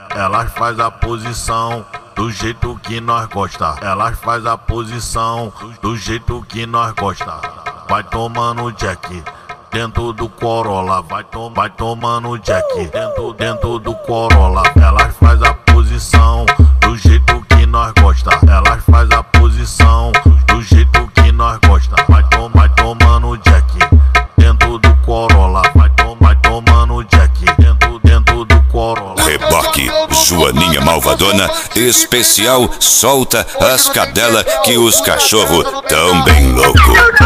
Elas faz a posição do jeito que nós gosta. Elas faz a posição do jeito que nós gosta. Vai tomando Jack dentro do Corolla, vai tomando Jack dentro do Corolla. Elas faz a posição do jeito que nós gosta. Elas faz a posição do jeito que nós gosta. Vai tomando Jack dentro do Corolla, vai tomando Jack dentro do Corolla. Reboque, Joaninha Malvadona, especial, solta as cadelas que os cachorros tão bem louco.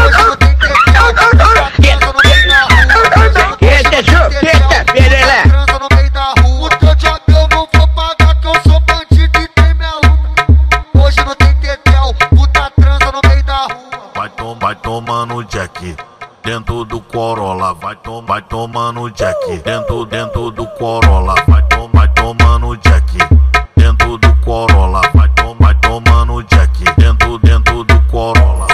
Eita, chupeta, perelé. O teu job eu não vou pagar, que eu sou bandido e tem minha luta. Hoje não tem tetel, puta transa no meio da rua. Vai tomando Jack dentro do Corolla, vai tomando Jack dentro do Corolla, vai tomando Jack dentro do Corolla, vai tomando Jack dentro do Corolla.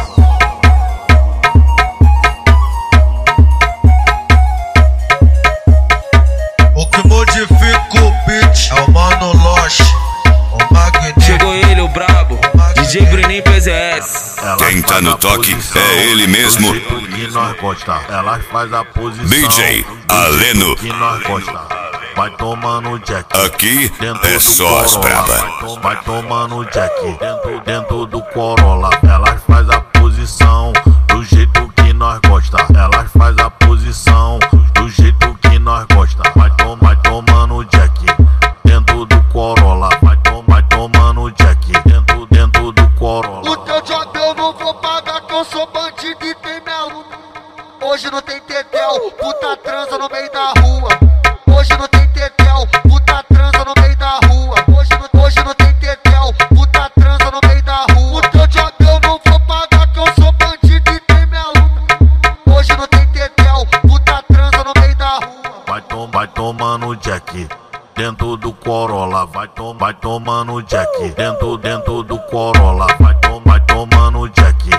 O que modifica o beat é o Mano Loche, o Magneto. Chegou ele, o brabo, DJ Bruninho PZS. Quem tá no toque é ele mesmo, Elas faz a posição DJ Aleno. que nós gosta. Vai tomando Jack Aqui dentro é do só as Corolla, braba. vai tomando Jack dentro do Corolla. Elas faz a posição do jeito que nós gosta. Elas faz a posição do jeito que nós gosta. Vai tomando Jack dentro do Corolla, vai tomando Jack dentro do Corolla. O teu job eu não vou pagar, que eu sou bandido e tem minha luta. Hoje não tem tetel, puta transa no meio da rua. Hoje não tem tetel, puta transa no meio da rua. Hoje não tem tetel, puta transa no meio da rua. O teu job eu não vou pagar, que eu sou bandido e tem minha luta. Hoje não tem tetel, puta transa no meio da rua. Vai tomando Jack dentro do Corolla, vai tomando Jack dentro do Corolla, vai tomando Jack